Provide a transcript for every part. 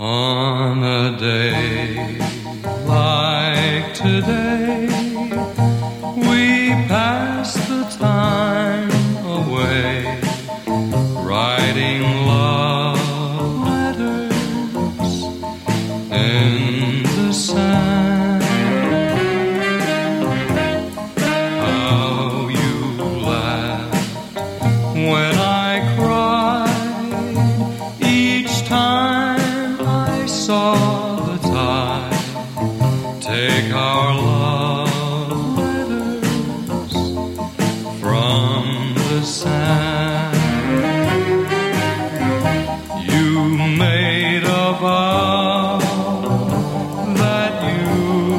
On a day like today, we pass the time away, writing love letters in the sand. How you laughed when I cried each time I saw the tide take our love letters from the sand. You made a vow that you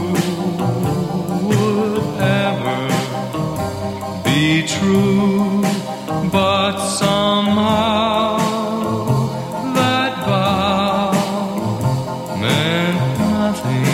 would ever be true, but somehow that vow meant nothing